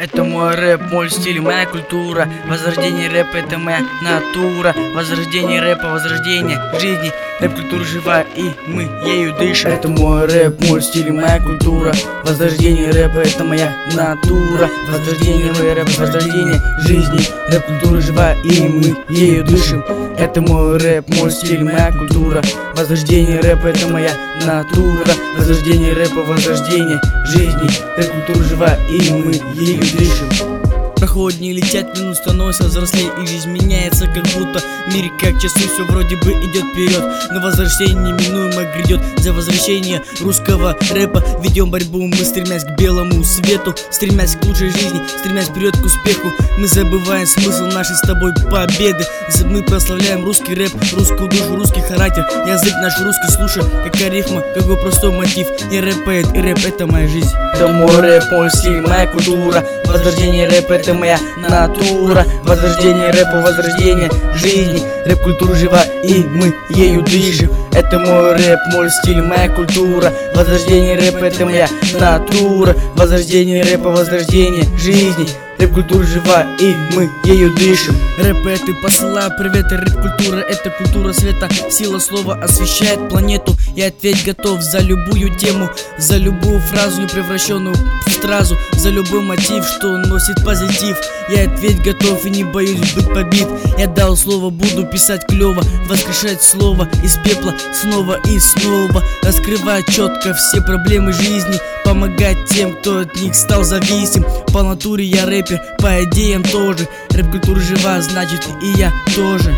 Это мой рэп, мой стиль, моя культура. Возрождение рэпа — это моя натура. Возрождение рэпа, возрождение жизни. Рэп-культура жива, и мы ею дышим. Это мой рэп, мой стиль, моя культура. Возрождение рэпа — это моя натура. Возрождение рэпа, возрождение жизни. Рэп-культура жива, и мы ею дышим. Это мой рэп, мой стиль, моя культура. Возрождение рэпа — это моя натура. Возрождение рэпа, возрождение жизни. Рэп-культура жива, и мы ею дышим. Проходят дни, летят минут, становится взрослее, и жизнь меняется, как будто в мире как часы все вроде бы идет вперед. Но возвращение неминуемо грядет. За возвращение русского рэпа ведем борьбу мы, стремясь к белому свету, стремясь к лучшей жизни, стремясь вперед к успеху. Мы забываем смысл нашей с тобой победы. Мы прославляем русский рэп, русскую душу, русский характер. Язык наш русский, слушай, какая рифма, какой простой мотив. Я рэп-поэт, и рэп — это моя жизнь. Это мой рэп, мой стиль, моя культура. Возрождение рэпа — это моя натура. Возрождение рэпа, возрождение жизни. Рэп-культура жива, и мы ею дышим. Это мой рэп, мой стиль, моя культура. Возрождение рэпа — это моя натура. Возрождение рэпа, возрождение жизни. Рэп-культура жива, и мы ею дышим. Рэп-поэты посылают привет, рэп-культура — это культура света. Сила слова освещает планету. И ответь готов за любую тему, за любую фразу, не превращенную в стразу, за любой мотив, что носит позитив. Я ответь готов и не боюсь быть побит. Я дал слово, буду писать клево, воскрешать слово из пепла снова и снова, раскрывать четко все проблемы жизни, помогать тем, кто от них стал зависим. По натуре я рэпер, по идеям тоже. Рэп-культура жива, значит и я тоже.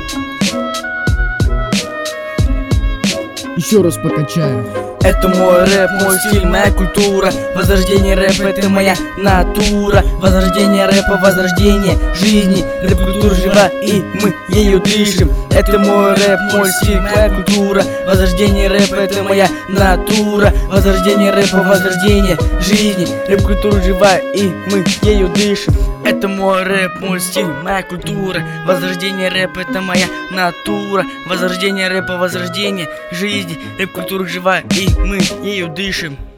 Еще раз покачаю. Это мой рэп, мой стиль, моя культура. Возрождение рэпа — это моя натура. Возрождение рэпа, возрождение жизни. Рэп-культура жива, и мы ею дышим. Это мой рэп, мой стиль, моя культура. Возрождение рэпа — это моя натура. Возрождение рэпа, возрождение жизни. Рэп-культура жива, и мы ею дышим. Это мой рэп, мой стиль, моя культура. Возрождение рэпа — это моя натура. Возрождение рэпа, возрождение жизни. Рэп-культура жива, и мы ею дышим.